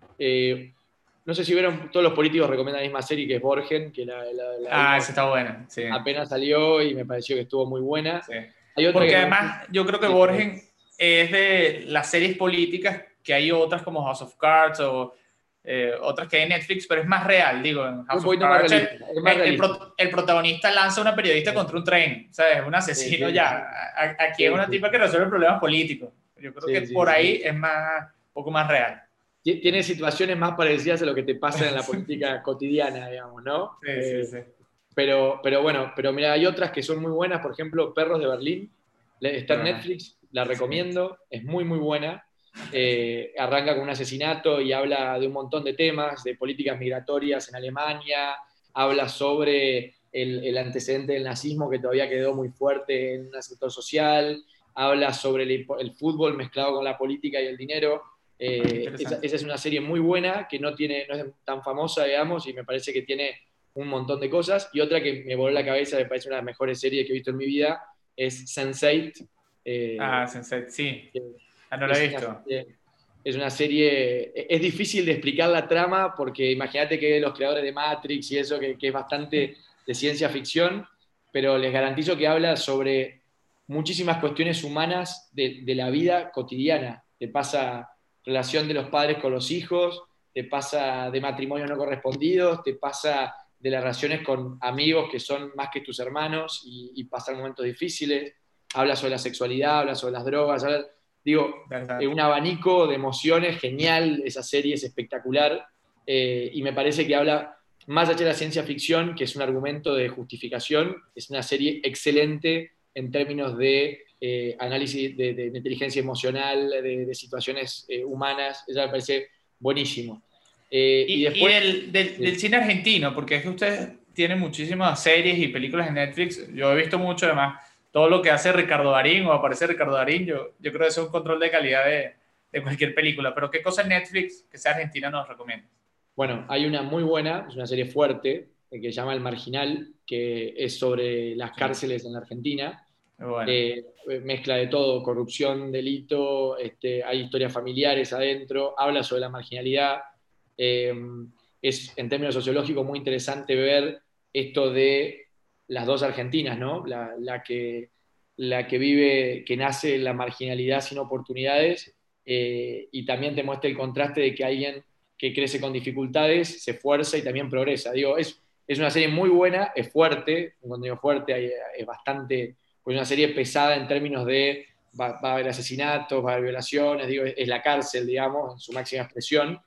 eh, no sé si vieron, todos los políticos recomiendan la misma serie, que es Borgen, que la, la, la ah, esa está buena, sí. Apenas salió y me pareció que estuvo muy buena. Sí. Hay otra porque además, yo creo que Borgen es de las series políticas, que hay otras como House of Cards o eh, otras que hay en Netflix, pero es más real, digo, en House of Cards el, el, el, pro, el protagonista lanza a una periodista sí. contra un tren, ¿sabes? Es un asesino sí, sí, ya. Sí. Aquí sí, es una sí. tipa que resuelve problemas políticos. Yo creo sí, que sí, por sí. ahí es más, un poco más real. tiene situaciones más parecidas a lo que te pasa en la política cotidiana, digamos, ¿no? Sí, Eh, sí, sí. pero, pero bueno, pero mira, hay otras que son muy buenas, por ejemplo, Perros de Berlín, está en Bueno, Netflix, la sí. recomiendo, es muy, muy buena. Eh, arranca con un asesinato y habla de un montón de temas, de políticas migratorias en Alemania, habla sobre el, el antecedente del nazismo que todavía quedó muy fuerte en un sector social, habla sobre el, el fútbol mezclado con la política y el dinero. Qué Eh, esa, interesante. esa, es una serie muy buena, que no, tiene, no es tan famosa, digamos, y me parece que tiene un montón de cosas. Y otra que me voló la cabeza, me parece una de las mejores series que he visto en mi vida, es sense eight. Eh, Ah, Sensei, sí. Ah, no lo he es, una visto. serie, es una serie, es difícil de explicar la trama porque imagínate que los creadores de Matrix y eso, que, que es bastante de ciencia ficción, pero les garantizo que habla sobre muchísimas cuestiones humanas de, de la vida cotidiana. Te pasa relación de los padres con los hijos, te pasa de matrimonios no correspondidos, te pasa de las relaciones con amigos que son más que tus hermanos y, y pasan momentos difíciles. Habla sobre la sexualidad, habla sobre las drogas, habla, digo, eh, Verdad. un abanico de emociones genial, esa serie es espectacular, eh, y me parece que habla, más allá de la ciencia ficción, que es un argumento de justificación, es una serie excelente en términos de eh, análisis de, de, de, inteligencia emocional, de, de situaciones eh, humanas, eso me parece buenísimo. Eh, y Y, y después, del, del, del sí, cine argentino, porque es que ustedes tienen muchísimas series y películas en Netflix. Yo he visto mucho, además, todo lo que hace Ricardo Darín o aparece Ricardo Darín, yo, yo creo que eso es un control de calidad de, de cualquier película. Pero ¿qué cosa en Netflix que sea argentina nos recomienda? bueno, hay una muy buena, es una serie fuerte, eh, que se llama El Marginal, que es sobre las Sí, cárceles en la Argentina. muy bueno. Eh, mezcla de todo, corrupción, delito, este, hay historias familiares adentro, habla sobre la marginalidad. Eh, es en términos sociológicos muy interesante ver esto de las dos Argentinas, ¿no? La, la que, la que vive, que nace en la marginalidad sin oportunidades, eh, y también te muestra el contraste de que alguien que crece con dificultades se esfuerza y también progresa. Digo, es, es una serie muy buena, es fuerte, un contenido fuerte, hay, es bastante, pues una serie pesada en términos de va, va a haber asesinatos, va a haber violaciones, digo, es, es la cárcel, digamos, en su máxima expresión.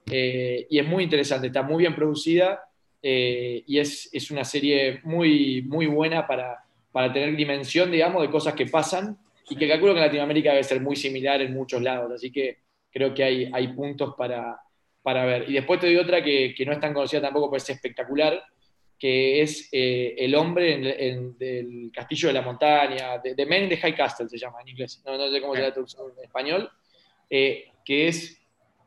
Eh, y es muy interesante, está muy bien producida, eh, y es, es, una serie muy, muy buena para, para tener dimensión, digamos, de cosas que pasan y Sí. que calculo que en Latinoamérica debe ser muy similar en muchos lados. Así que creo que hay, hay puntos para, para ver. Y después te doy otra que, que no es tan conocida tampoco, pero es espectacular, que es eh, El hombre en, en, del castillo de la montaña, de, The Man in the High Castle se llama en inglés, no, no sé cómo se llama la traducción en español, eh, que es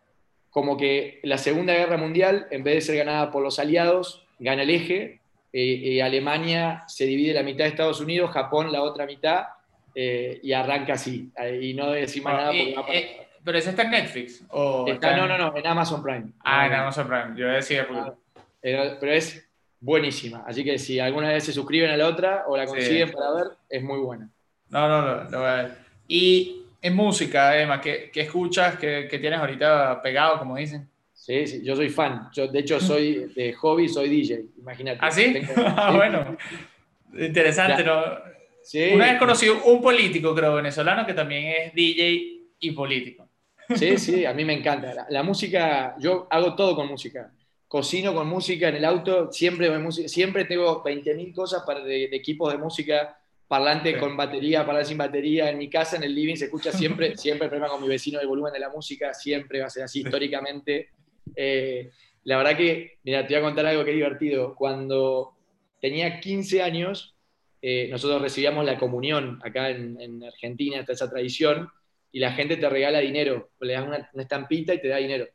como que la Segunda Guerra Mundial, en vez de ser ganada por los aliados, gana el eje, eh, eh, Alemania se divide la mitad de Estados Unidos, Japón la otra mitad, eh, y arranca así, eh, y no decir más Oh, nada porque y, va para... eh, ¿pero ese está en Netflix? ¿O Está, está no, no, en...? no, en Amazon Prime. Ah, No, en no, Amazon Prime. Yo decía, porque... no, pero, pero es buenísima, así que si alguna vez se suscriben a la otra o la Sí. consiguen para ver, es muy buena. No, no, no, lo voy a ver. Y en música, Emma, ¿qué, qué escuchas? ¿Qué, qué tienes ahorita pegado, como dicen? Sí, sí, yo soy fan. Yo, de hecho, soy de hobby, soy D J, ¿Ah, imagínate. sí? Tengo, Ah, sí, sí, bueno, sí. interesante, Ya, ¿no? Una vez sí, conocí un político, creo, venezolano, que también es D J y político. sí, sí, a mí me encanta. La, la música, yo hago todo con música. Cocino con música en el auto, siempre, voy música, siempre tengo veinte mil cosas para, de, de equipos de música, parlante Sí. con batería, parlante sin batería. En mi casa, en el living, se escucha siempre, siempre el problema con mi vecino del volumen de la música, siempre va a ser así históricamente. Eh, la verdad que, mira, te voy a contar algo que es divertido. Cuando tenía quince años, eh, nosotros recibíamos la comunión acá en, en Argentina, está esa tradición, y la gente te regala dinero, le das una, una estampita y te da dinero.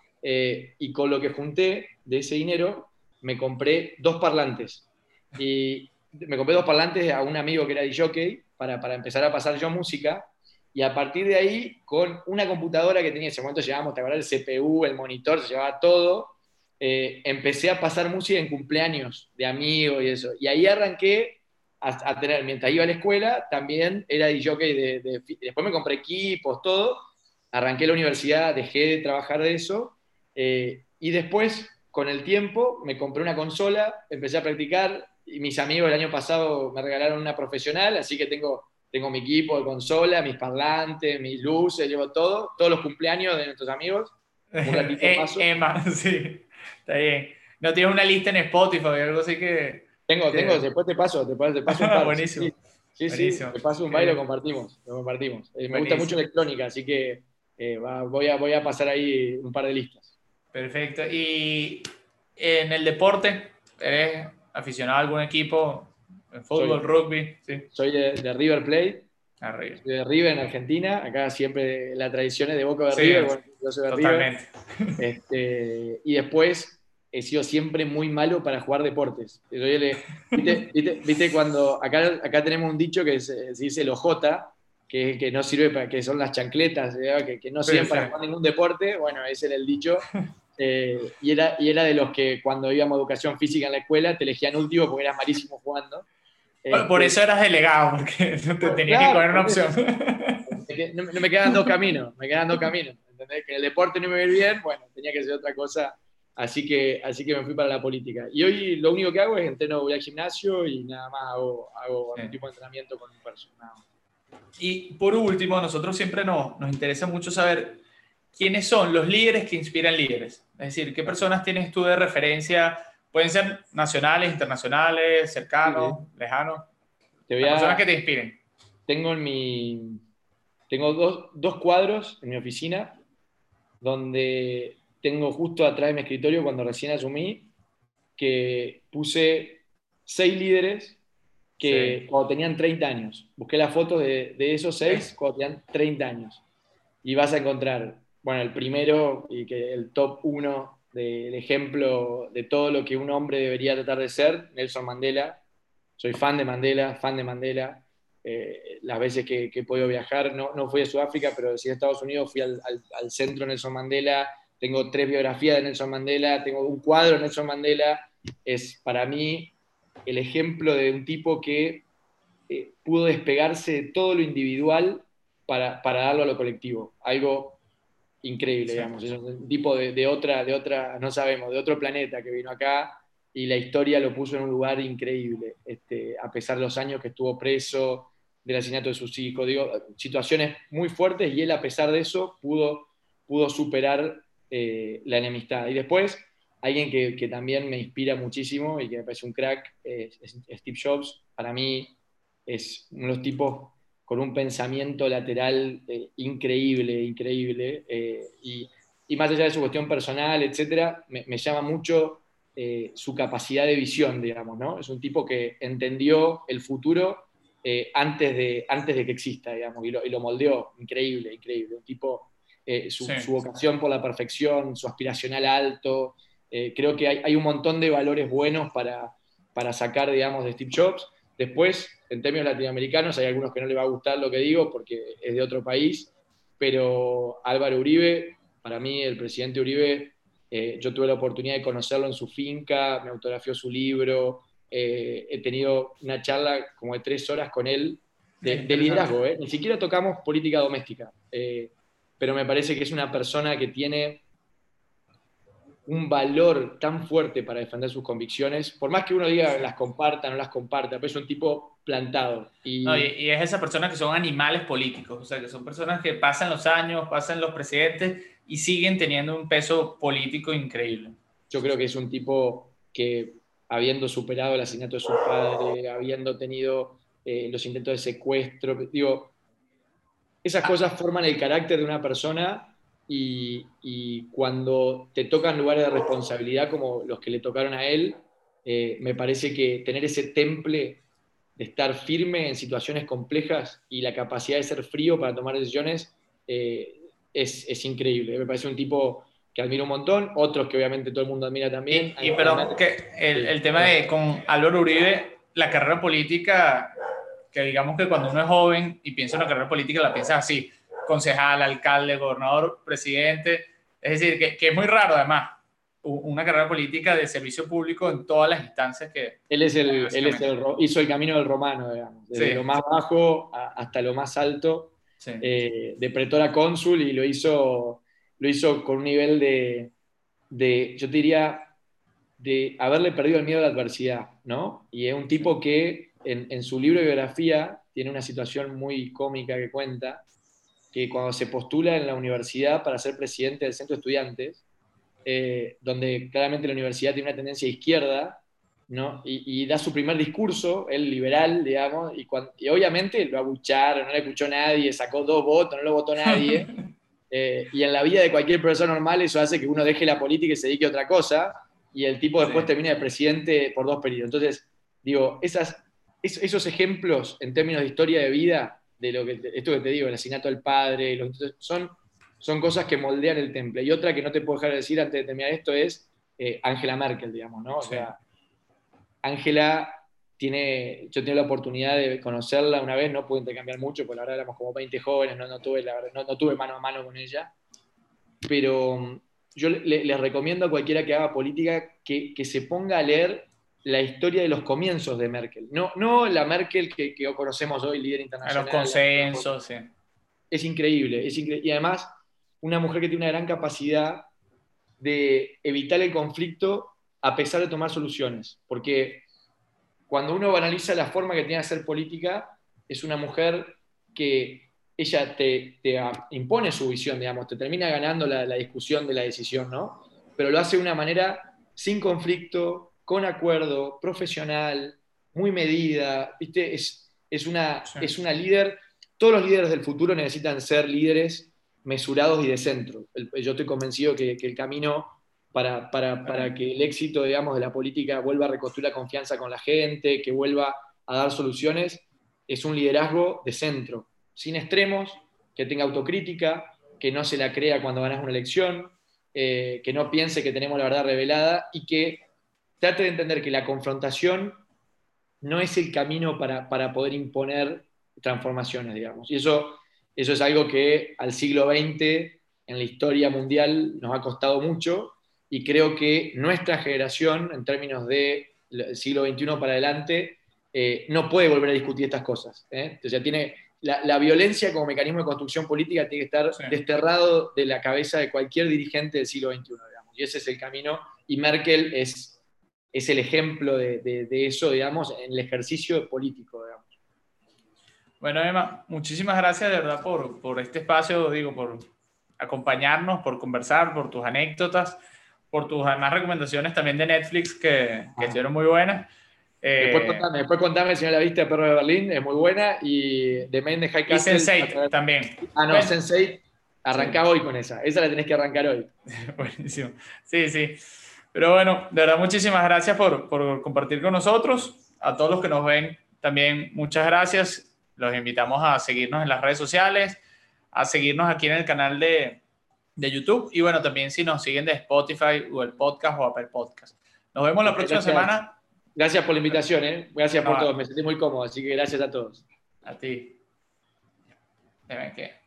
Eh, y con lo que junté de ese dinero, me compré dos parlantes. Y me compré dos parlantes a un amigo que era D J para, para empezar a pasar yo música. Y a partir de ahí, con una computadora que tenía, en ese momento llevábamos, te acuerdas, el C P U, el monitor, se llevaba todo, eh, empecé a pasar música en cumpleaños de amigos y eso. Y ahí arranqué a, a tener, mientras iba a la escuela, también era D J de, de, de, después me compré equipos, todo, arranqué la universidad, dejé de trabajar de eso, eh, y después, con el tiempo, me compré una consola, empecé a practicar, y mis amigos el año pasado me regalaron una profesional, así que tengo, tengo mi equipo de consola, mis parlantes, mis luces, llevo todo, todos los cumpleaños de nuestros amigos, un ratito Eh, paso. Emma, sí, está bien. ¿No tienes una lista en Spotify o algo así que, Tengo, tengo, que... después te paso, te paso, te paso un par. Sí, Buenísimo, sí, sí, sí, buenísimo. te paso un Qué par y lo bien. compartimos, lo compartimos. Eh, me gusta mucho Buenísimo. electrónica, así que eh, va- voy, a, voy a pasar ahí un par de listas. Perfecto. ¿Y en el deporte, eres aficionado a algún equipo? ¿En fútbol, Soy, rugby? Sí. soy de, de River Plate, Arriba. soy de River en Argentina, acá siempre la tradición es de Boca o de Sí, River, bueno, yo soy de River. totalmente. Este, y después he sido siempre muy malo para jugar deportes. Yo le- ¿Viste, viste, viste cuando acá, acá tenemos un dicho que se, se dice el ojota, que, que no sirve para, que son las chancletas, ¿eh? que, que no Sí, sirven sí. para jugar ningún deporte? Bueno, ese era el dicho. Eh, y, era, y era de los que cuando íbamos a educación física en la escuela te elegían último porque eras malísimo jugando. Por por Este, eso eras delegado, porque no te bueno, tenías que claro, coger una por opción. eso. No, no me quedan dos caminos, me quedan dos caminos. ¿Entendés? Que en el deporte no me va a ir bien, bueno, tenía que hacer otra cosa, así que, así que me fui para la política. Y hoy lo único que hago es entreno, voy al gimnasio y nada más hago, hago Sí. algún tipo de entrenamiento con un personal. Y por último, a nosotros siempre nos, nos interesa mucho saber quiénes son los líderes que inspiran líderes. Es decir, qué personas tienes tú de referencia. Pueden ser nacionales, internacionales, Sí. cercanos, lejanos. Te voy Las personas que a, te inspiren. tengo en mi, tengo dos, dos cuadros en mi oficina donde tengo justo atrás de mi escritorio cuando recién asumí que puse seis líderes Sí. que cuando tenían treinta años. Busqué las fotos de, de esos seis cuando tenían treinta años. Y vas a encontrar, bueno, el primero y que el top uno del ejemplo de todo lo que un hombre debería tratar de ser, Nelson Mandela. Soy fan de Mandela, fan de Mandela. Eh, las veces que, que, he podido viajar, no, no fui a Sudáfrica, pero sí a Estados Unidos, fui al, al, al centro Nelson Mandela, tengo tres biografías de Nelson Mandela, tengo un cuadro de Nelson Mandela. Es para mí el ejemplo de un tipo que eh, pudo despegarse de todo lo individual para, para darlo a lo colectivo. Algo increíble, Sí. digamos. Es un tipo de, de, otra, de otra, no sabemos, de otro planeta que vino acá y la historia lo puso en un lugar increíble, este, a pesar de los años que estuvo preso, del asesinato de sus hijos, digo, situaciones muy fuertes y él a pesar de eso pudo, pudo superar eh, la enemistad. Y después, alguien que, que, también me inspira muchísimo y que me parece un crack es, es Steve Jobs. Para mí es uno de los tipos con un pensamiento lateral eh, increíble, increíble, eh, y, y, más allá de su cuestión personal, etcétera, me, me llama mucho eh, su capacidad de visión, digamos, ¿no? Es un tipo que entendió el futuro eh, antes, de, antes de que exista, digamos, y lo, y lo moldeó, increíble, increíble, un tipo, eh, su, Sí. su, vocación por la perfección, su aspiracional alto, eh, creo que hay, hay, un montón de valores buenos para, para sacar, digamos, de Steve Jobs. Después, en términos latinoamericanos, hay algunos que no les va a gustar lo que digo porque es de otro país, pero Álvaro Uribe, para mí el presidente Uribe, eh, yo tuve la oportunidad de conocerlo en su finca, me autografió su libro, eh, he tenido una charla como de tres horas con él de, de Interesante. liderazgo, ¿eh? Ni siquiera tocamos política doméstica, eh, pero me parece que es una persona que tiene un valor tan fuerte para defender sus convicciones, por más que uno diga Sí. las comparta, no las comparta, pero es un tipo plantado. No, y, Y y es esa persona que son animales políticos, o sea, que son personas que pasan los años, pasan los presidentes y siguen teniendo un peso político increíble. yo creo que es un tipo que, habiendo superado el asesinato de su padre, habiendo tenido eh, los intentos de secuestro, digo, esas Ah, cosas forman el carácter de una persona y, y cuando te tocan lugares de responsabilidad como los que le tocaron a él, eh, me parece que tener ese temple de estar firme en situaciones complejas y la capacidad de ser frío para tomar decisiones eh, es, es, increíble. Me parece un tipo que admiro un montón, otros que obviamente todo el mundo admira también. y, y perdón, que el, Sí, el tema de con Álvaro Uribe, la carrera política, que digamos que cuando uno es joven y piensa en una carrera política, la piensa así, concejal, alcalde, gobernador, presidente, es decir, que, que es muy raro además, una carrera política de servicio público en todas las instancias que, él, es que hay el, él es básicamente. el, hizo el camino del romano, digamos, Sí, desde lo más bajo a, hasta lo más alto, sí, eh, de pretor a cónsul, y lo hizo, lo hizo con un nivel de, de, yo te diría, de haberle perdido el miedo a la adversidad, ¿no? Y es un sí, tipo que en, en su libro de biografía tiene una situación muy cómica que cuenta, que cuando se postula en la universidad para ser presidente del centro de estudiantes, eh, donde claramente la universidad tiene una tendencia izquierda, ¿no? Y, y da su primer discurso, el liberal, digamos, y, cuando, y obviamente lo abucharon, no le escuchó nadie, sacó dos votos, no lo votó nadie. Eh, y en la vida de cualquier persona normal eso hace que uno deje la política y se dedique a otra cosa, y el tipo después Sí. termina de presidente por dos periodos. Entonces, digo, esas, es- esos ejemplos en términos de historia de vida, de lo que te- esto que te digo, el asesinato del padre, los- son, son cosas que moldean el temple. Y otra que no te puedo dejar de decir antes de terminar esto es eh, Angela Merkel, digamos, ¿no? O Sí. sea, Ángela tiene, yo tengo la oportunidad de conocerla una vez, no pude intercambiar mucho, porque la verdad éramos como veinte jóvenes, no, no tuve, la verdad, no, no tuve mano a mano con ella, pero mm, yo le, les recomiendo a cualquiera que haga política que, que, se ponga a leer la historia de los comienzos de Merkel. No, no la Merkel que, que conocemos hoy, líder A los internacional. consensos, sí. Es increíble, es increíble. Y además, una mujer que tiene una gran capacidad de evitar el conflicto a pesar de tomar soluciones. Porque cuando uno analiza la forma que tiene de hacer política, es una mujer que ella te, te impone su visión, digamos, te termina ganando la, la discusión de la decisión, ¿no? Pero lo hace de una manera sin conflicto, con acuerdo, profesional, muy medida, ¿viste? Es, es, una, Sí. es una líder. Todos los líderes del futuro necesitan ser líderes mesurados y de centro. El- yo estoy convencido que, que el camino para, para, para que el éxito, digamos, de la política vuelva a reconstruir la confianza con la gente, que vuelva a dar soluciones, es un liderazgo de centro, sin extremos, que tenga autocrítica, que no se la crea cuando ganas una elección, eh, que no piense que tenemos la verdad revelada y que trate de entender que la confrontación no es el camino para, para poder imponer transformaciones, digamos. Y eso, eso es algo que al siglo veinte, en la historia mundial, nos ha costado mucho, y creo que nuestra generación, en términos del siglo veintiuno para adelante, eh, no puede volver a discutir estas cosas. ¿eh? O sea, tiene, la, la violencia como mecanismo de construcción política tiene que estar Sí. desterrado de la cabeza de cualquier dirigente del siglo veintiuno, digamos. Y ese es el camino, y Merkel es es el ejemplo de, de, de, eso, digamos, en el ejercicio político, digamos. Bueno, Emma, muchísimas gracias de verdad por, por este espacio, digo, por acompañarnos, por conversar, por tus anécdotas, por tus además recomendaciones también de Netflix que, que estuvieron muy buenas. Después Eh, contame, después contame si no la viste a Perro de Berlín, es muy buena, y The Man in the High y Castle. sense eight también. Ah, no, Bueno, sense eight, arrancá sí, hoy con esa, esa la tenés que arrancar hoy. buenísimo. Sí, sí. Pero bueno, de verdad, muchísimas gracias por, por compartir con nosotros. A todos los que nos ven, también muchas gracias. Los invitamos a seguirnos en las redes sociales, a seguirnos aquí en el canal de, de YouTube, y bueno, también si nos siguen de Spotify o el podcast o Apple Podcast. Nos vemos la próxima Gracias, semana. gracias por la invitación, ¿eh? Gracias No, por todo, a, me sentí muy cómodo, así que gracias a todos. a ti. Deben que